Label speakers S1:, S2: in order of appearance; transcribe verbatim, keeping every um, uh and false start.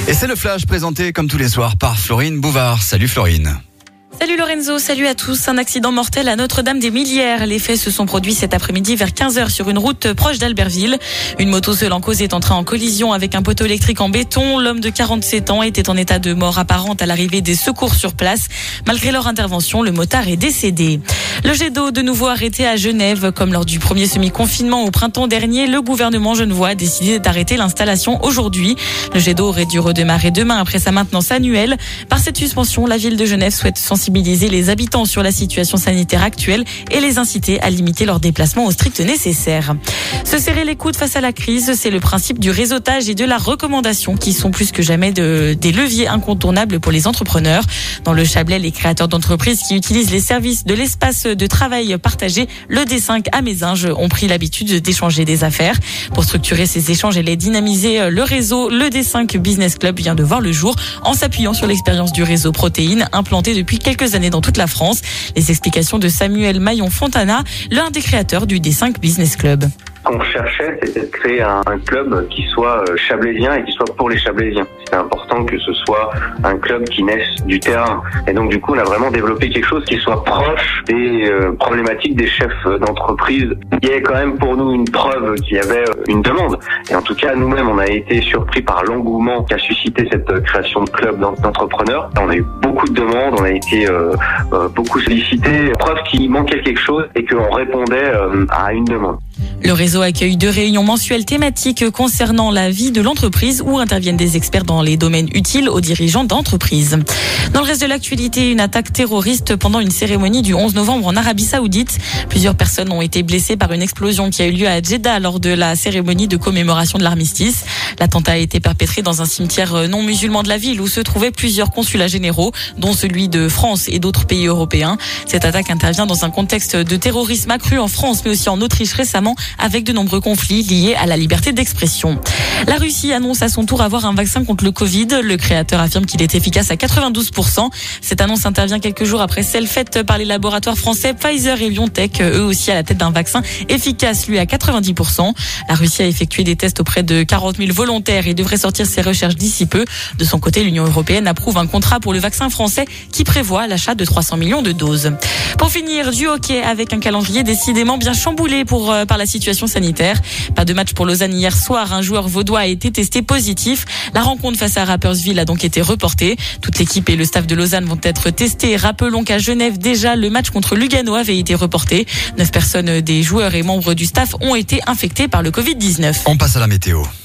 S1: Et c'est le flash présenté comme tous les soirs par Florine Bouvard. Salut Florine.
S2: Salut Lorenzo, salut à tous. Un accident mortel à Notre-Dame-des-Millières. Les faits se sont produits cet après-midi vers quinze heures sur une route proche d'Albertville. Une moto seule en cause est entrée en collision avec un poteau électrique en béton. L'homme de quarante-sept ans était en état de mort apparente à l'arrivée des secours sur place. Malgré leur intervention, le motard est décédé. Le jet d'eau de nouveau arrêté à Genève. Comme lors du premier semi-confinement au printemps dernier, le gouvernement genevois a décidé d'arrêter l'installation aujourd'hui. Le jet d'eau aurait dû redémarrer demain après sa maintenance annuelle. Par cette suspension, la ville de Genève souhaite sensibiliser les habitants sur la situation sanitaire actuelle et les inciter à limiter leurs déplacements au strict nécessaire. Se serrer les coudes face à la crise, c'est le principe du réseautage et de la recommandation qui sont plus que jamais de, des leviers incontournables pour les entrepreneurs. Dans le Chablais, les créateurs d'entreprises qui utilisent les services de l'espace de travail partagé, le D cinq à Mézinges, ont pris l'habitude d'échanger des affaires. Pour structurer ces échanges et les dynamiser, le réseau, le D cinq Business Club vient de voir le jour en s'appuyant sur l'expérience du réseau Protéines implanté depuis quelques années dans toute la France. Les explications de Samuel Maillon-Fontana, l'un des créateurs du D cinq Business Club.
S3: Ce qu'on cherchait, c'était de créer un, un club qui soit chablaisien et qui soit pour les Chablaisiens. C'était important que ce soit un club qui naisse du terrain. Et donc, du coup, on a vraiment développé quelque chose qui soit proche des euh, problématiques des chefs d'entreprise. Il y avait quand même pour nous une preuve qu'il y avait une demande. Et en tout cas, nous-mêmes, on a été surpris par l'engouement qu'a suscité cette création de club d'entrepreneurs. On a eu beaucoup de demandes, on a été euh, euh, beaucoup sollicités. Preuve qu'il manquait quelque chose et qu'on répondait euh, à une demande.
S2: Le réseau accueille deux réunions mensuelles thématiques concernant la vie de l'entreprise où interviennent des experts dans les domaines utiles aux dirigeants d'entreprise. Dans le reste de l'actualité, une attaque terroriste pendant une cérémonie du onze novembre en Arabie Saoudite. Plusieurs personnes ont été blessées par une explosion qui a eu lieu à Jeddah lors de la cérémonie de commémoration de l'armistice. L'attentat a été perpétré dans un cimetière non musulman de la ville où se trouvaient plusieurs consulats généraux, dont celui de France et d'autres pays européens. Cette attaque intervient dans un contexte de terrorisme accru en France, mais aussi en Autriche récemment, avec de nombreux conflits liés à la liberté d'expression. La Russie annonce à son tour avoir un vaccin contre le Covid. Le créateur affirme qu'il est efficace à quatre-vingt-douze pour cent. Cette annonce intervient quelques jours après celle faite par les laboratoires français Pfizer et BioNTech, eux aussi à la tête d'un vaccin efficace, lui à quatre-vingt-dix pour cent. La Russie a effectué des tests auprès de quarante mille volontaires et devrait sortir ses recherches d'ici peu. De son côté, l'Union européenne approuve un contrat pour le vaccin français qui prévoit l'achat de trois cents millions de doses. Pour finir, du hockey avec un calendrier décidément bien chamboulé pour, euh, par la situation sanitaire. Pas de match pour Lausanne hier soir. Un joueur vaudois a été testé positif. La rencontre face à Rapperswil a donc été reportée. Toute l'équipe et le staff de Lausanne vont être testés. Rappelons qu'à Genève, déjà, le match contre Lugano avait été reporté. Neuf personnes des joueurs et membres du staff ont été infectés par le covid dix-neuf.
S1: On passe à la météo.